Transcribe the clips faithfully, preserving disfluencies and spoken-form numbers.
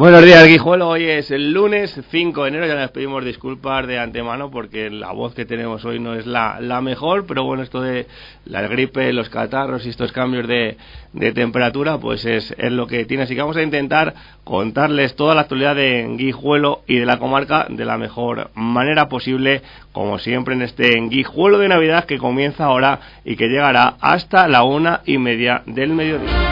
Buenos días, Guijuelo. Hoy es el lunes cinco de enero. Ya les pedimos disculpas de antemano porque la voz que tenemos hoy no es la, la mejor, pero bueno, esto de la gripe, los catarros y estos cambios de, de temperatura, pues es, es lo que tiene. Así que vamos a intentar contarles toda la actualidad de Guijuelo y de la comarca de la mejor manera posible, como siempre en este Guijuelo de Navidad que comienza ahora y que llegará hasta la una y media del mediodía.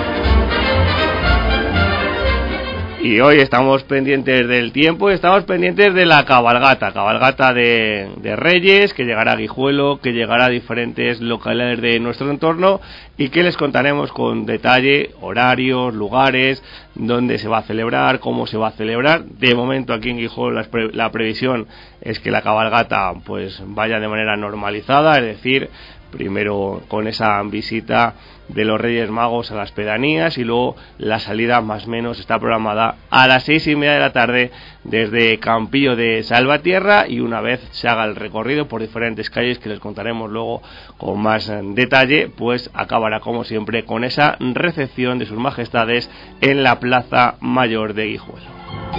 Y hoy estamos pendientes del tiempo y estamos pendientes de la cabalgata, cabalgata de, de Reyes, que llegará a Guijuelo, que llegará a diferentes localidades de nuestro entorno y que les contaremos con detalle horarios, lugares, dónde se va a celebrar, cómo se va a celebrar. De momento aquí en Guijuelo la, pre, la previsión es que la cabalgata pues vaya de manera normalizada, es decir, primero con esa visita de los Reyes Magos a las pedanías y luego la salida más o menos está programada a las seis y media de la tarde desde Campillo de Salvatierra, y una vez se haga el recorrido por diferentes calles que les contaremos luego con más detalle, pues acabará como siempre con esa recepción de sus majestades en la Plaza Mayor de Guijuelo.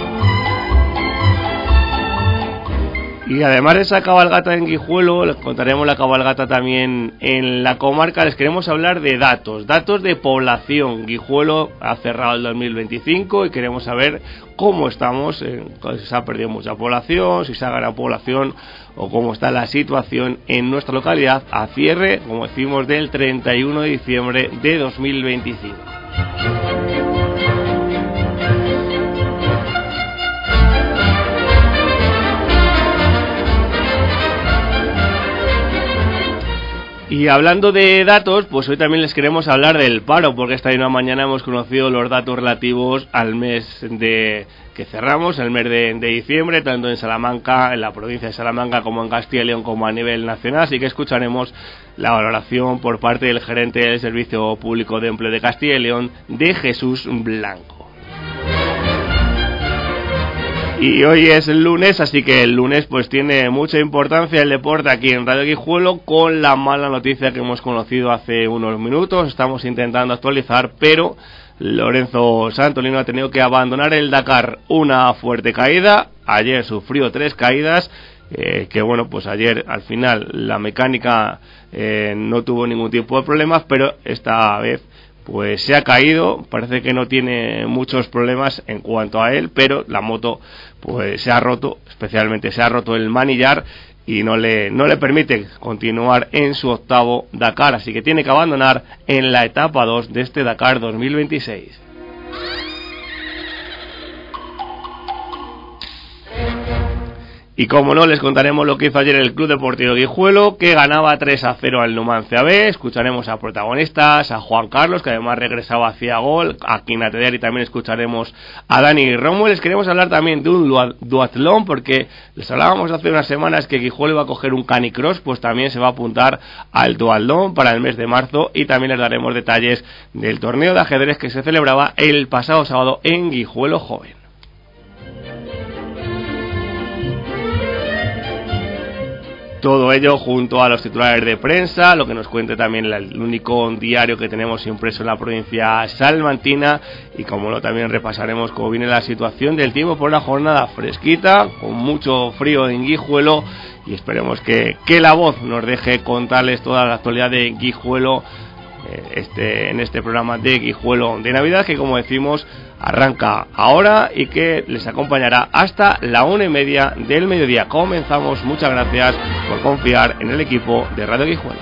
Y además de esa cabalgata en Guijuelo, les contaremos la cabalgata también en la comarca. Les queremos hablar de datos, datos de población. Guijuelo ha cerrado el dos mil veinticinco y queremos saber cómo estamos, eh, si se ha perdido mucha población, si se ha ganado población o cómo está la situación en nuestra localidad a cierre, como decimos, del treinta y uno de diciembre de dos mil veinticinco. Y hablando de datos, pues hoy también les queremos hablar del paro, porque esta misma mañana hemos conocido los datos relativos al mes de que cerramos, el mes de, de diciembre, tanto en Salamanca, en la provincia de Salamanca, como en Castilla y León, como a nivel nacional. Así que escucharemos la valoración por parte del gerente del Servicio Público de Empleo de Castilla y León, de Jesús Blanco. Y hoy es el lunes, así que el lunes pues tiene mucha importancia el deporte aquí en Radio Guijuelo, con la mala noticia que hemos conocido hace unos minutos. Estamos intentando actualizar, pero Lorenzo Santolino ha tenido que abandonar el Dakar. Una fuerte caída, ayer sufrió tres caídas, eh, que bueno, pues ayer al final la mecánica eh, no tuvo ningún tipo de problemas, pero esta vez pues se ha caído. Parece que no tiene muchos problemas en cuanto a él, pero la moto pues se ha roto, especialmente se ha roto el manillar y no le no le permite continuar en su octavo Dakar, así que tiene que abandonar en la etapa dos de este Dakar dos mil veintiséis. Y como no, les contaremos lo que hizo ayer el Club Deportivo Guijuelo, que ganaba tres a cero al Numancia B. Escucharemos a protagonistas, a Juan Carlos, que además regresaba hacia gol, a Quinateder, y también escucharemos a Dani Romo. Les queremos hablar también de un duatlón, porque les hablábamos hace unas semanas que Guijuelo iba a coger un canicross, pues también se va a apuntar al duatlón para el mes de marzo, y también les daremos detalles del torneo de ajedrez que se celebraba el pasado sábado en Guijuelo Joven. Todo ello junto a los titulares de prensa, lo que nos cuente también el único diario que tenemos impreso en la provincia salmantina, y como no, también repasaremos cómo viene la situación del tiempo por una jornada fresquita, con mucho frío en Guijuelo, y esperemos que, que la voz nos deje contarles toda la actualidad de Guijuelo este, en este programa de Guijuelo de Navidad, que como decimos arranca ahora y que les acompañará hasta la una y media del mediodía. Comenzamos. Muchas gracias por confiar en el equipo de Radio Guijuelo.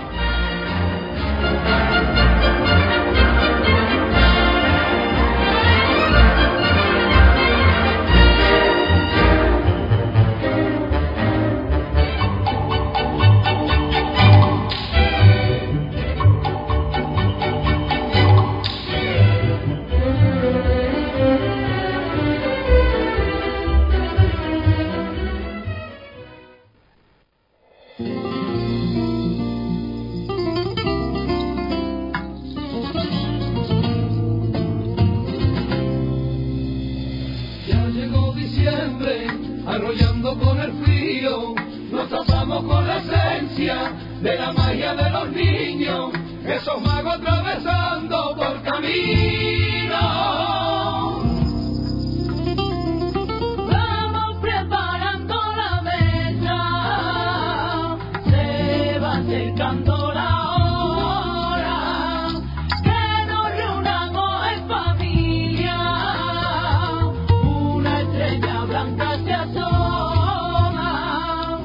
Arrollando con el frío, nos topamos con la esencia de la magia de los niños, esos magos atravesando por caminos. acercando la hora, que nos reunamos en familia, una estrella blanca se asoma.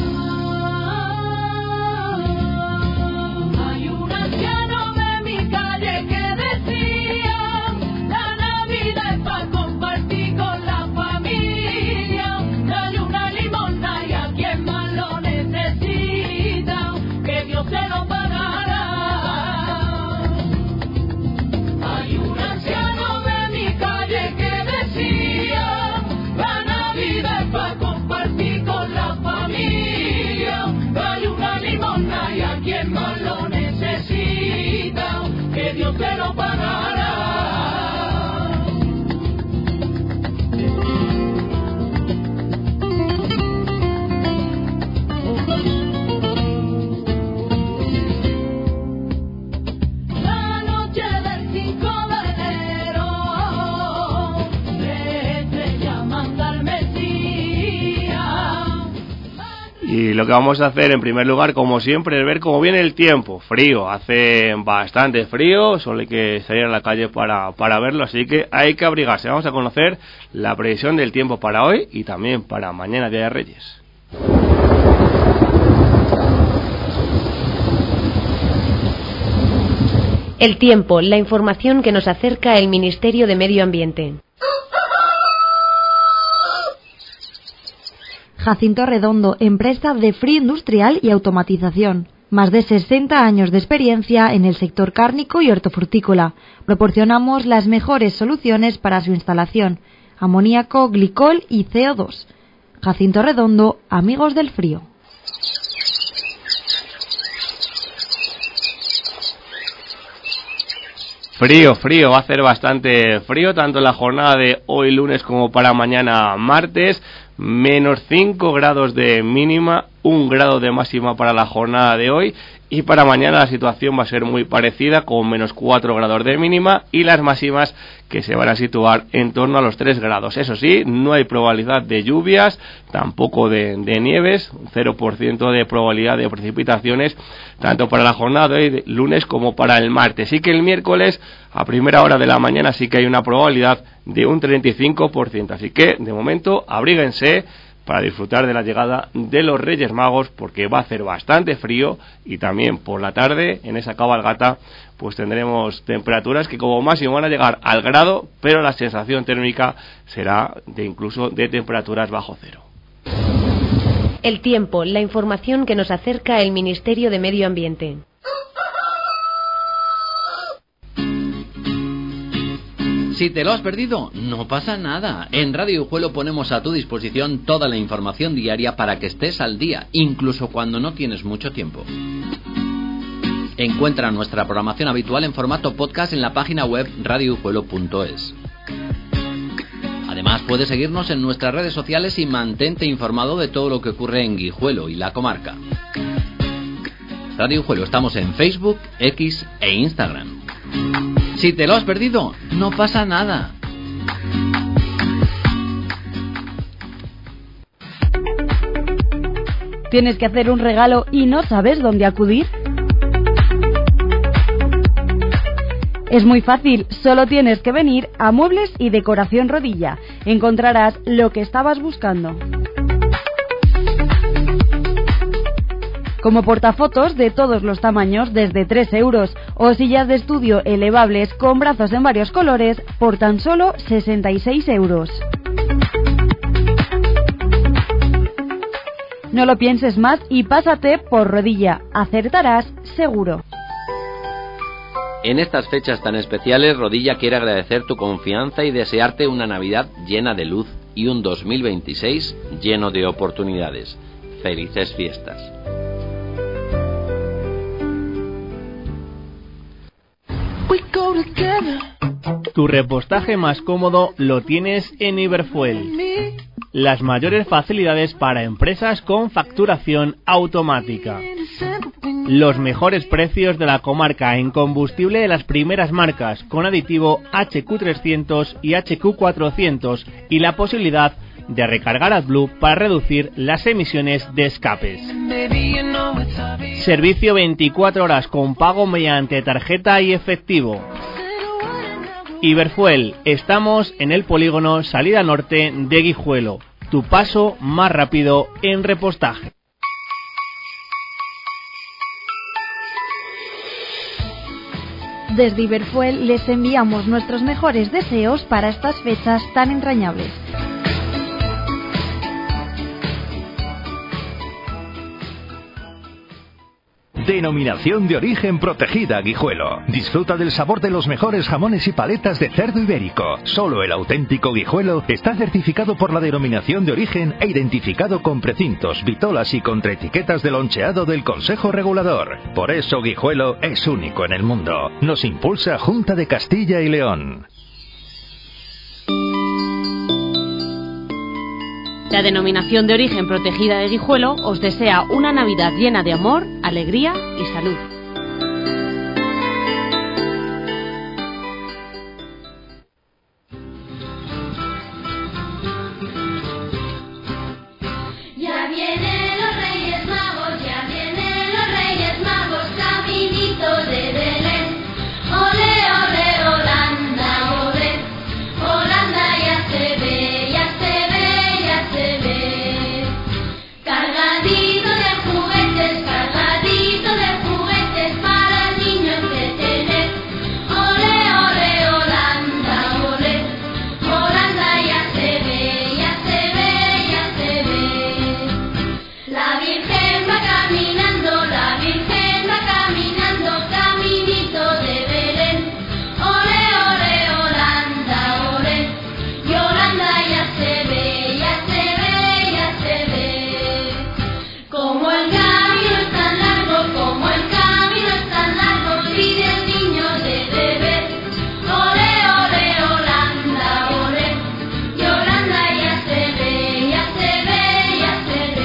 Hay un anciano de mi calle que decía, la Navidad es para compartir con la familia, dale una limosna y a quien más lo necesita, que Dios se lo pagará. Hay un anciano de mi calle que decía, la Navidad es para compartir con la familia, dale una limosna y a quien más lo necesita, que Dios se lo pagará. La noche del cinco de enero, tres estrellas mandan Mesías. Y lo que vamos a hacer en primer lugar, como siempre, es ver cómo viene el tiempo. Frío, hace bastante frío, solo hay que salir a la calle para, para verlo, así que hay que abrigarse. Vamos a conocer la previsión del tiempo para hoy y también para mañana, Día de Reyes. El tiempo, la información que nos acerca el Ministerio de Medio Ambiente. Jacinto Redondo, empresa de frío industrial y automatización. Más de sesenta años de experiencia en el sector cárnico y hortofrutícola. Proporcionamos las mejores soluciones para su instalación: amoníaco, glicol y C O dos. Jacinto Redondo, amigos del frío. Frío, frío, va a hacer bastante frío, tanto en la jornada de hoy lunes como para mañana martes. Menos cinco grados de mínima, un grado de máxima para la jornada de hoy, y para mañana la situación va a ser muy parecida, con menos cuatro grados de mínima y las máximas que se van a situar en torno a los tres grados. Eso sí, no hay probabilidad de lluvias, tampoco de, de nieves, cero por ciento de probabilidad de precipitaciones, tanto para la jornada de hoy, de lunes, como para el martes. Sí que el miércoles, a primera hora de la mañana, sí que hay una probabilidad de un treinta y cinco por ciento. Así que, de momento, abríguense para disfrutar de la llegada de los Reyes Magos, porque va a hacer bastante frío, y también por la tarde, en esa cabalgata, pues tendremos temperaturas que como máximo van a llegar al grado, pero la sensación térmica será de incluso de temperaturas bajo cero. El tiempo, la información que nos acerca el Ministerio de Medio Ambiente. Si te lo has perdido, no pasa nada. En Radio Guijuelo ponemos a tu disposición toda la información diaria para que estés al día, incluso cuando no tienes mucho tiempo. Encuentra nuestra programación habitual en formato podcast en la página web radio guijuelo punto es. Además, puedes seguirnos en nuestras redes sociales y mantente informado de todo lo que ocurre en Guijuelo y la comarca. Radio Guijuelo, estamos en Facebook, X e Instagram. Si te lo has perdido, no pasa nada. ¿Tienes que hacer un regalo y no sabes dónde acudir? Es muy fácil, solo tienes que venir a Muebles y Decoración Rodilla. Encontrarás lo que estabas buscando. Como portafotos de todos los tamaños desde tres euros, o sillas de estudio elevables con brazos en varios colores por tan solo sesenta y seis euros. No lo pienses más y pásate por Rodilla, acertarás seguro. En estas fechas tan especiales, Rodilla quiere agradecer tu confianza y desearte una Navidad llena de luz y un dos mil veintiséis lleno de oportunidades. Felices fiestas. Tu repostaje más cómodo lo tienes en Iberfuel. Las mayores facilidades para empresas con facturación automática. Los mejores precios de la comarca en combustible de las primeras marcas, con aditivo H Q trescientos y H Q cuatrocientos, y la posibilidad de recargar AdBlue para reducir las emisiones de escapes. Servicio veinticuatro horas con pago mediante tarjeta y efectivo. Iberfuel, estamos en el polígono Salida Norte de Guijuelo, tu paso más rápido en repostaje. Desde Iberfuel les enviamos nuestros mejores deseos para estas fechas tan entrañables. Denominación de origen protegida Guijuelo. Disfruta del sabor de los mejores jamones y paletas de cerdo ibérico. Solo el auténtico Guijuelo está certificado por la denominación de origen e identificado con precintos, vitolas y contraetiquetas de loncheado del Consejo Regulador. Por eso Guijuelo es único en el mundo. Nos impulsa Junta de Castilla y León. La Denominación de Origen Protegida de Guijuelo os desea una Navidad llena de amor, alegría y salud. Ya vienen los Reyes Magos, ya vienen los Reyes Magos, caminito de Belén. Ole, ole, Holanda, ole, Holanda ya se ve, ya se ve, ya se ve. Cargadito de juguetes, cargadito de juguetes para el niño entretener. Ole, ole, Holanda, ole, Holanda ya se ve, ya se ve, ya se ve. La Virgen va caminando, la Virgen va caminando, caminito de Belén. Ole, ole, Holanda, ole, y Holanda ya se ve, ya se ve, ya se ve. Como el camino es tan largo, como el camino es tan largo, pide el niño de beber. Ole, ole, Holanda, ole, y Holanda ya se ve, ya se ve, ya se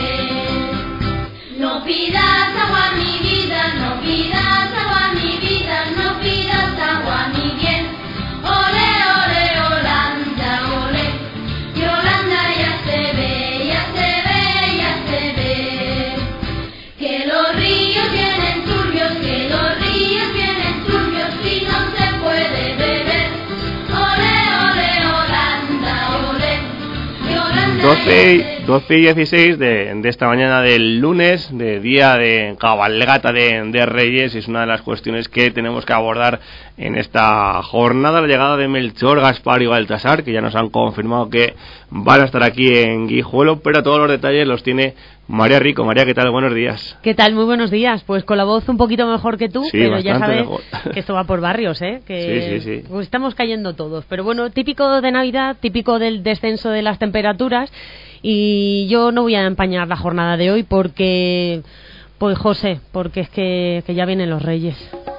ve. No pidas agua mi vida, no pidas agua mi vida, no pidas agua mi bien. Ole, ole, Holanda, ole, y Holanda ya se ve, ya se ve, ya se ve. Que los ríos vienen turbios, que los ríos vienen turbios y no se puede beber. Ole, ole, Holanda, ole, y Holanda ya se ve. doce y dieciséis de, de esta mañana del lunes, de día de cabalgata de, de Reyes. Es una de las cuestiones que tenemos que abordar en esta jornada, la llegada de Melchor, Gaspar y Baltasar, que ya nos han confirmado que van a estar aquí en Guijuelo, pero todos los detalles los tiene María Rico. María, ¿qué tal? Buenos días. ¿Qué tal? Muy buenos días. Pues con la voz un poquito mejor que tú, Sí, pero ya bastante sabes mejor. que esto va por barrios, ¿eh? Que Sí, sí, sí. pues estamos cayendo todos. Pero bueno, típico de Navidad, típico del descenso de las temperaturas. Y yo no voy a empañar la jornada de hoy porque, pues José, porque es que, que ya vienen los Reyes.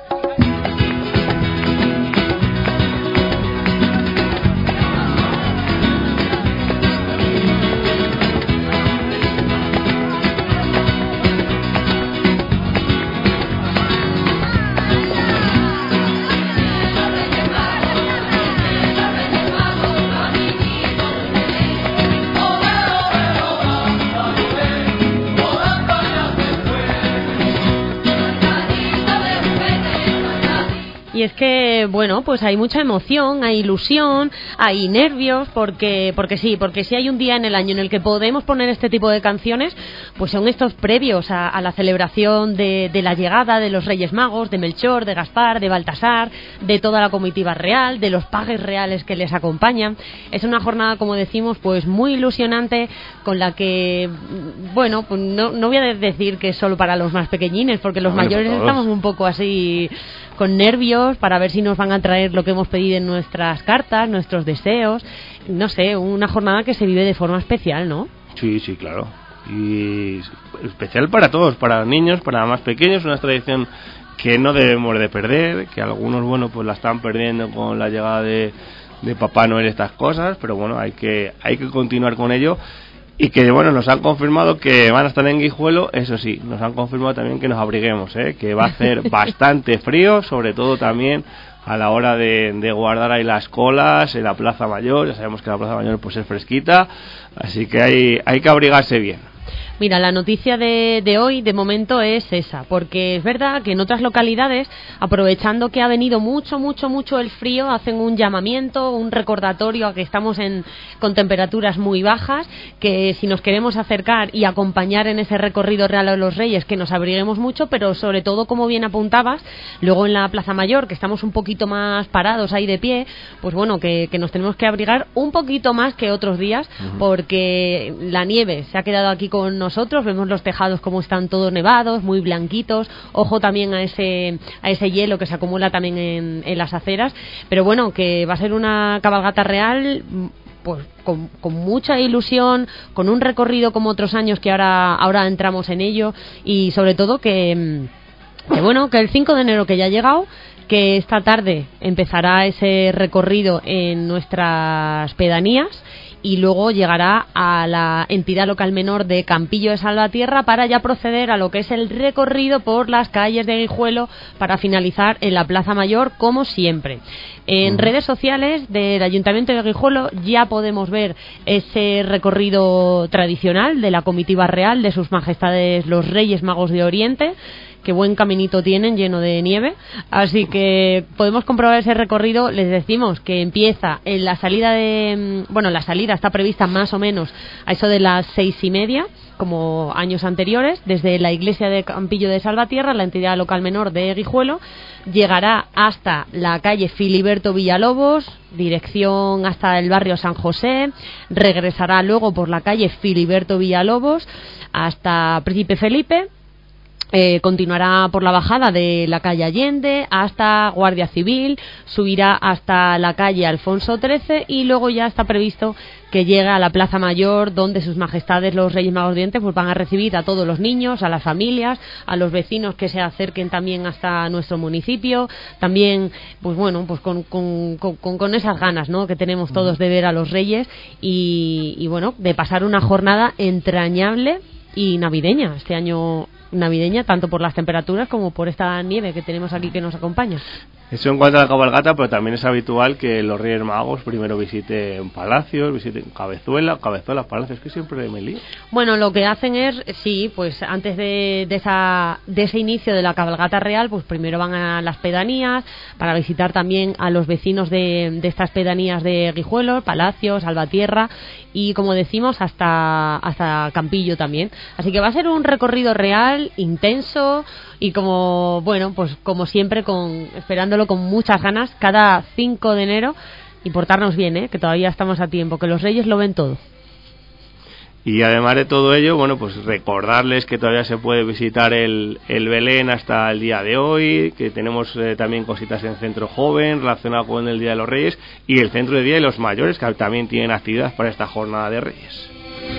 Y es que, bueno, pues hay mucha emoción, hay ilusión, hay nervios, porque porque sí, porque si hay un día en el año en el que podemos poner este tipo de canciones, pues son estos previos a, a la celebración de, de la llegada de los Reyes Magos, de Melchor, de Gaspar, de Baltasar, de toda la comitiva real, de los pajes reales que les acompañan. Es una jornada, como decimos, pues muy ilusionante, con la que, bueno, pues no, no voy a decir que es solo para los más pequeñines, porque los Bueno, mayores para todos. estamos un poco así con nervios para ver si nos van a traer lo que hemos pedido en nuestras cartas, nuestros deseos. No sé, una jornada que se vive de forma especial, ¿no? Sí, sí, claro. Y especial para todos, para niños, para más pequeños, una tradición que no debemos de perder, que algunos, bueno, pues la están perdiendo con la llegada de, de Papá Noel, estas cosas, pero bueno, hay que hay que continuar con ello. Y que bueno, nos han confirmado que van a estar en Guijuelo, eso sí, nos han confirmado también que nos abriguemos, ¿eh? Que va a hacer bastante frío, sobre todo también a la hora de, de guardar ahí las colas en la Plaza Mayor. Ya sabemos que la Plaza Mayor pues es fresquita, así que hay, hay que abrigarse bien. Mira, la noticia de, de hoy, de momento, es esa, porque es verdad que en otras localidades, aprovechando que ha venido mucho, mucho, mucho el frío, hacen un llamamiento, un recordatorio a que estamos en, con temperaturas muy bajas, que si nos queremos acercar y acompañar en ese recorrido real de los Reyes, que nos abriguemos mucho, pero sobre todo, como bien apuntabas, luego en la Plaza Mayor, que estamos un poquito más parados ahí de pie, pues bueno, que, que nos tenemos que abrigar un poquito más que otros días, uh-huh. porque la nieve se ha quedado aquí con nosotros. Nosotros vemos los tejados como están todos nevados, muy blanquitos. Ojo también a ese a ese hielo que se acumula también en, en las aceras. Pero bueno, que va a ser una cabalgata real, pues con, con mucha ilusión, con un recorrido como otros años que ahora ahora entramos en ello, y sobre todo que, que bueno, que el cinco de enero que ya ha llegado, que esta tarde empezará ese recorrido en nuestras pedanías. Y luego llegará a la entidad local menor de Campillo de Salvatierra para ya proceder a lo que es el recorrido por las calles de Guijuelo para finalizar en la Plaza Mayor, como siempre. En uh-huh. redes sociales del Ayuntamiento de Guijuelo ya podemos ver ese recorrido tradicional de la comitiva real de sus majestades los Reyes Magos de Oriente. Qué buen caminito tienen, lleno de nieve, así que podemos comprobar ese recorrido. Les decimos que empieza en la salida de, bueno, la salida está prevista más o menos a eso de las seis y media, como años anteriores, desde la iglesia de Campillo de Salvatierra, la entidad local menor de Guijuelo. Llegará hasta la calle Filiberto Villalobos, dirección hasta el barrio San José, regresará luego por la calle Filiberto Villalobos hasta Príncipe Felipe. Eh, continuará por la bajada de la calle Allende hasta Guardia Civil, subirá hasta la calle Alfonso trece y luego ya está previsto que llegue a la Plaza Mayor, donde sus majestades los Reyes Magos de Oriente pues van a recibir a todos los niños, a las familias, a los vecinos que se acerquen también hasta nuestro municipio, también pues bueno, pues con, con, con, con esas ganas, ¿no?, que tenemos todos de ver a los Reyes y, y bueno, de pasar una jornada entrañable y navideña este año. Navideña, tanto por las temperaturas como por esta nieve que tenemos aquí que nos acompaña. Eso en cuanto a la cabalgata, pero también es habitual que los Reyes Magos primero visiten palacios, visiten Cabezuela, Cabezuelas, palacios, que siempre me lío. Bueno, lo que hacen es, sí, pues antes de, de, esa, de ese inicio de la cabalgata real, pues primero van a las pedanías para visitar también a los vecinos de, de estas pedanías de Guijuelo, Palacios, Salvatierra y, como decimos, hasta, hasta Campillo también. Así que va a ser un recorrido real, intenso y como, bueno, pues como siempre, con esperándolo con muchas ganas cada cinco de enero y portarnos bien, ¿eh?, que todavía estamos a tiempo, que los Reyes lo ven todo. Y además de todo ello, bueno, pues recordarles que todavía se puede visitar el, el Belén hasta el día de hoy, que tenemos eh, también cositas en Centro Joven relacionado con el Día de los Reyes y el Centro de Día de los Mayores, que también tienen actividades para esta jornada de Reyes.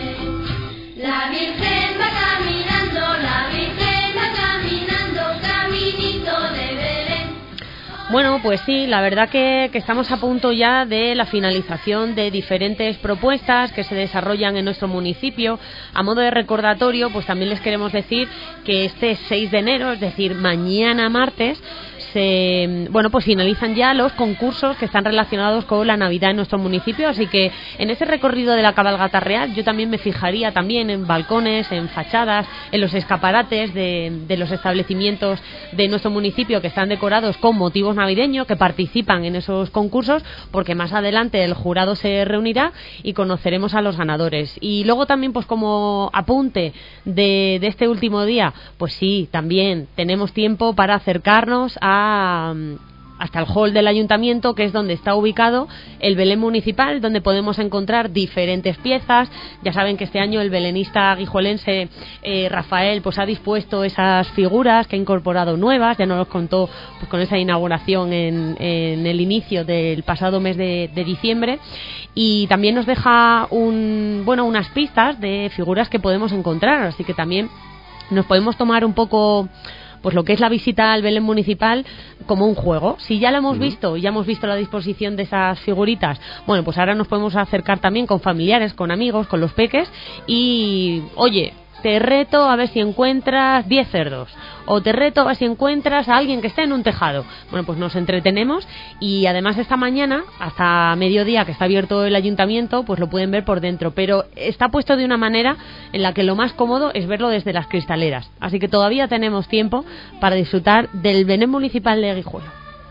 La Virgen va caminando, la Virgen va caminando, caminito de Belén. Bueno, pues sí, la verdad que, que estamos a punto ya de la finalización de diferentes propuestas que se desarrollan en nuestro municipio. A modo de recordatorio, pues también les queremos decir que este seis de enero, es decir, mañana martes, se, bueno, pues finalizan ya los concursos que están relacionados con la Navidad en nuestro municipio, así que en ese recorrido de la cabalgata real yo también me fijaría también en balcones, en fachadas, en los escaparates de, de los establecimientos de nuestro municipio que están decorados con motivos navideños, que participan en esos concursos, porque más adelante el jurado se reunirá y conoceremos a los ganadores. Y luego también, pues como apunte de, de este último día, pues sí, también tenemos tiempo para acercarnos a hasta el hall del ayuntamiento, que es donde está ubicado el Belén municipal, donde podemos encontrar diferentes piezas. Ya saben que este año el belenista guijuelense eh, Rafael pues ha dispuesto esas figuras que ha incorporado nuevas, ya nos los contó pues con esa inauguración en, en el inicio del pasado mes de, de diciembre, y también nos deja un, bueno, unas pistas de figuras que podemos encontrar, así que también nos podemos tomar un poco pues lo que es la visita al Belén municipal como un juego. Si ya lo hemos uh-huh. visto, ya hemos visto la disposición de esas figuritas, bueno, pues ahora nos podemos acercar también con familiares, con amigos, con los peques y, oye, te reto a ver si encuentras diez cerdos, o te reto a ver si encuentras a alguien que esté en un tejado. Bueno, pues nos entretenemos y además esta mañana, hasta mediodía que está abierto el ayuntamiento, pues lo pueden ver por dentro, pero está puesto de una manera en la que lo más cómodo es verlo desde las cristaleras, así que todavía tenemos tiempo para disfrutar del Belén municipal de Guijuelo.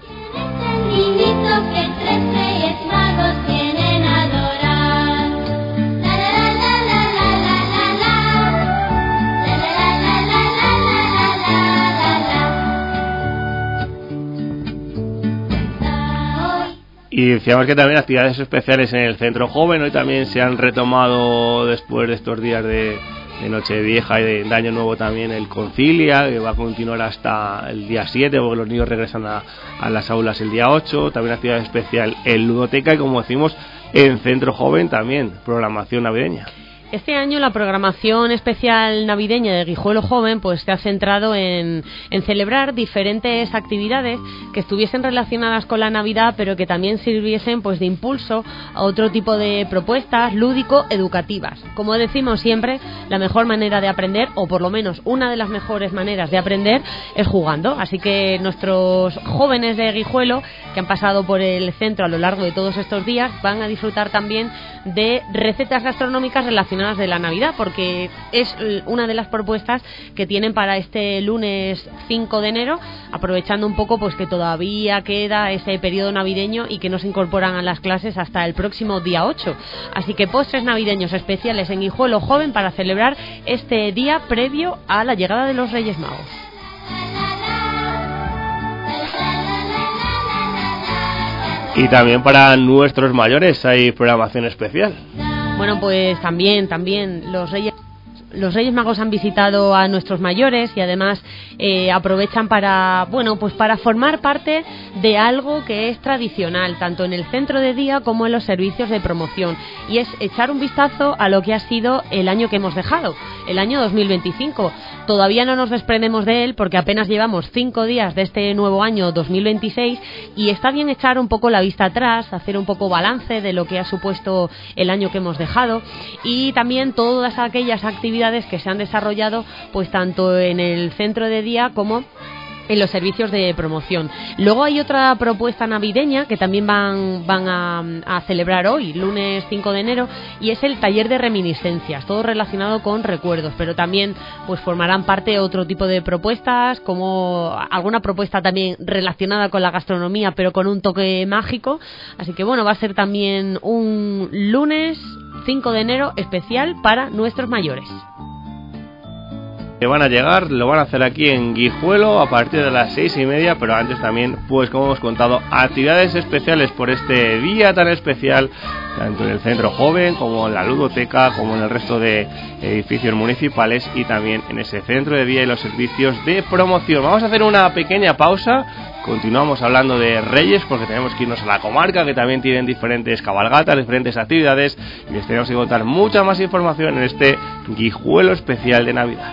Y decíamos que también actividades especiales en el Centro Joven, hoy también se han retomado después de estos días de, de Nochevieja y de, de Año Nuevo también el Concilia, que va a continuar hasta el día siete, porque los niños regresan a, a las aulas el día ocho, también actividad especial en Ludoteca y, como decimos, en Centro Joven también, programación navideña. Este año la programación especial navideña de Guijuelo Joven pues se ha centrado en, en celebrar diferentes actividades que estuviesen relacionadas con la Navidad, pero que también sirviesen pues de impulso a otro tipo de propuestas lúdico-educativas. Como decimos siempre, la mejor manera de aprender, o por lo menos una de las mejores maneras de aprender, es jugando. Así que nuestros jóvenes de Guijuelo, que han pasado por el centro a lo largo de todos estos días, van a disfrutar también de recetas gastronómicas relacionadas de la Navidad, porque es una de las propuestas que tienen para este lunes cinco de enero, aprovechando un poco pues que todavía queda ese periodo navideño y que no se incorporan a las clases hasta el próximo día ocho. Así que postres navideños especiales en Guijuelo Joven para celebrar este día previo a la llegada de los Reyes Magos. Y también para nuestros mayores hay programación especial. Bueno, pues también, también los Reyes Los Reyes Magos han visitado a nuestros mayores y además eh, aprovechan para, bueno, pues para formar parte de algo que es tradicional, tanto en el centro de día como en los servicios de promoción, y es echar un vistazo a lo que ha sido el año que hemos dejado, el año dos mil veinticinco. Todavía no nos desprendemos de él porque apenas llevamos cinco días de este nuevo año dos mil veintiséis y está bien echar un poco la vista atrás, hacer un poco balance de lo que ha supuesto el año que hemos dejado y también todas aquellas actividades que se han desarrollado pues tanto en el centro de día como en los servicios de promoción. Luego hay otra propuesta navideña que también van, van a, a celebrar hoy, lunes cinco de enero, y es el taller de reminiscencias, todo relacionado con recuerdos, pero también pues formarán parte otro tipo de propuestas, como alguna propuesta también relacionada con la gastronomía, pero con un toque mágico. Así que bueno, va a ser también un lunes cinco de enero especial para nuestros mayores. Que van a llegar, lo van a hacer aquí en Guijuelo a partir de las seis y media, pero antes también, pues como hemos contado, actividades especiales por este día tan especial, tanto en el Centro Joven como en la Ludoteca, como en el resto de edificios municipales y también en ese centro de día y los servicios de promoción. Vamos a hacer una pequeña pausa. Continuamos hablando de Reyes porque tenemos que irnos a la comarca, que también tienen diferentes cabalgatas, diferentes actividades, y les tenemos que contar mucha más información en este Guijuelo especial de Navidad.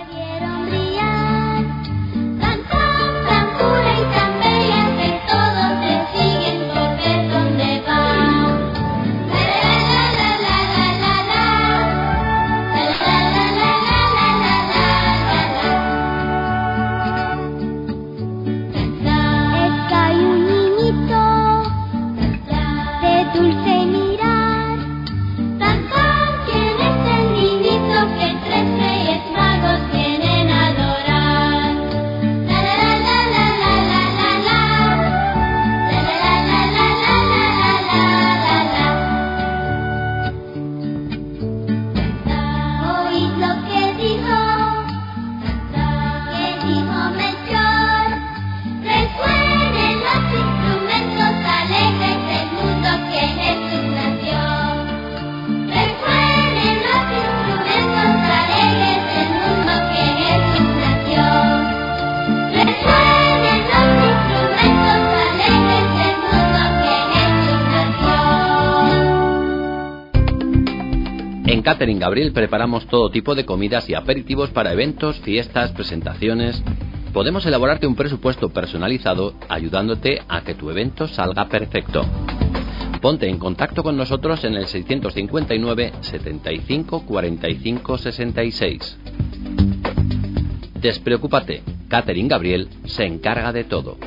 En Catering Gabriel preparamos todo tipo de comidas y aperitivos para eventos, fiestas, presentaciones. podemos elaborarte un presupuesto personalizado ayudándote a que tu evento salga perfecto. Ponte en contacto con nosotros en el seiscientos cincuenta y nueve, setenta y cinco, cuarenta y cinco, sesenta y seis. Despreocúpate, Catering Gabriel se encarga de todo.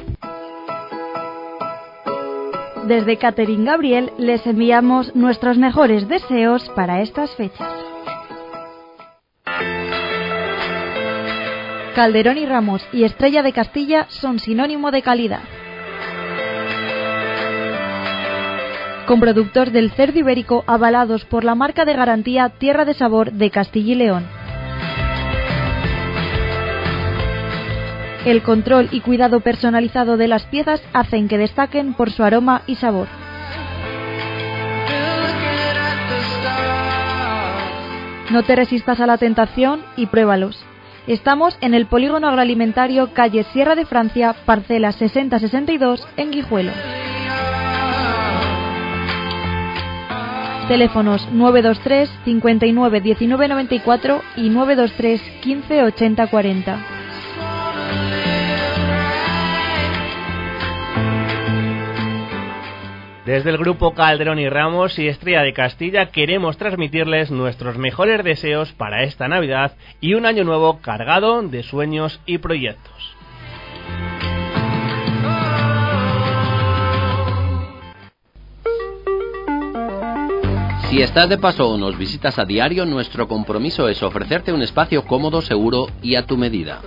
Desde Catering Gabriel les enviamos nuestros mejores deseos para estas fechas. Calderón y Ramos y Estrella de Castilla son sinónimo de calidad. Con productos del cerdo ibérico avalados por la marca de garantía Tierra de Sabor de Castilla y León. El control y cuidado personalizado de las piezas hacen que destaquen por su aroma y sabor. No te resistas a la tentación y pruébalos. Estamos en el Polígono Agroalimentario, calle Sierra de Francia, parcela sesenta sesenta y dos, en Guijuelo. Teléfonos nueve dos tres, cincuenta y nueve, diecinueve noventa y cuatro y nueve dos tres, quince, ochenta cuarenta. Desde el grupo Calderón y Ramos y Estrella de Castilla queremos transmitirles nuestros mejores deseos para esta Navidad y un año nuevo cargado de sueños y proyectos. Si estás de paso o nos visitas a diario, nuestro compromiso es ofrecerte un espacio cómodo, seguro y a tu medida.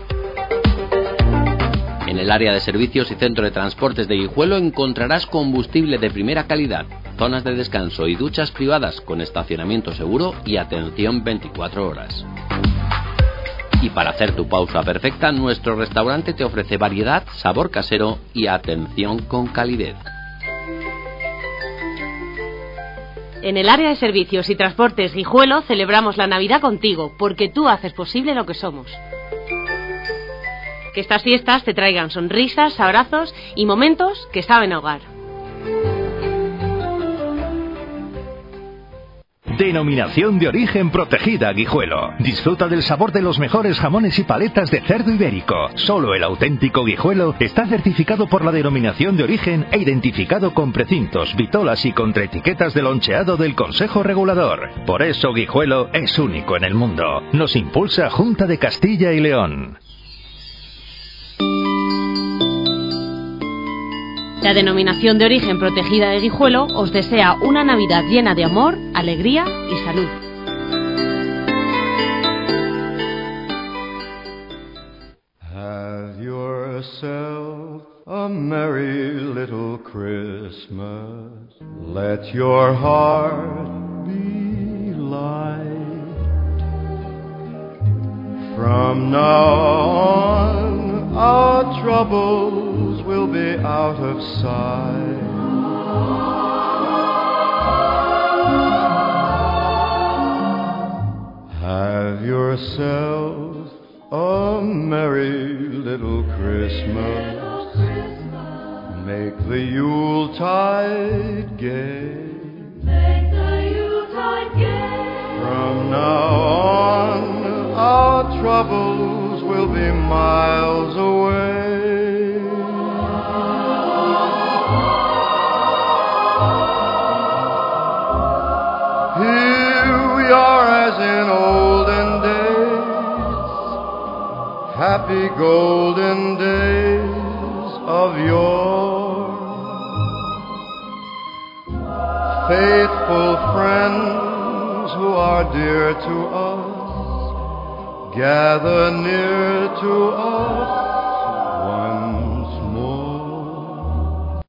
En el área de servicios y centro de transportes de Guijuelo encontrarás combustible de primera calidad, zonas de descanso y duchas privadas con estacionamiento seguro y atención veinticuatro horas. Y para hacer tu pausa perfecta, nuestro restaurante te ofrece variedad, sabor casero y atención con calidez. En el área de servicios y transportes Guijuelo celebramos la Navidad contigo, porque tú haces posible lo que somos. Que estas fiestas te traigan sonrisas, abrazos y momentos que saben a hogar. Denominación de origen protegida Guijuelo. Disfruta del sabor de los mejores jamones y paletas de cerdo ibérico. Solo el auténtico Guijuelo está certificado por la denominación de origen e identificado con precintos, vitolas y contraetiquetas de loncheado del Consejo Regulador. Por eso Guijuelo es único en el mundo. Nos impulsa Junta de Castilla y León. La denominación de origen protegida de Guijuelo os desea una Navidad llena de amor, alegría y salud. Have yourself a merry little Christmas. Let your heart be light. From now on, our troubles will be out of sight. Have yourself a merry little Christmas. Make the Yuletide gay. Make the Yuletide gay. From now on, our troubles will be miles away. Here we are as in olden days, happy golden days of yore. Faithful friends who are dear to us, gather near to us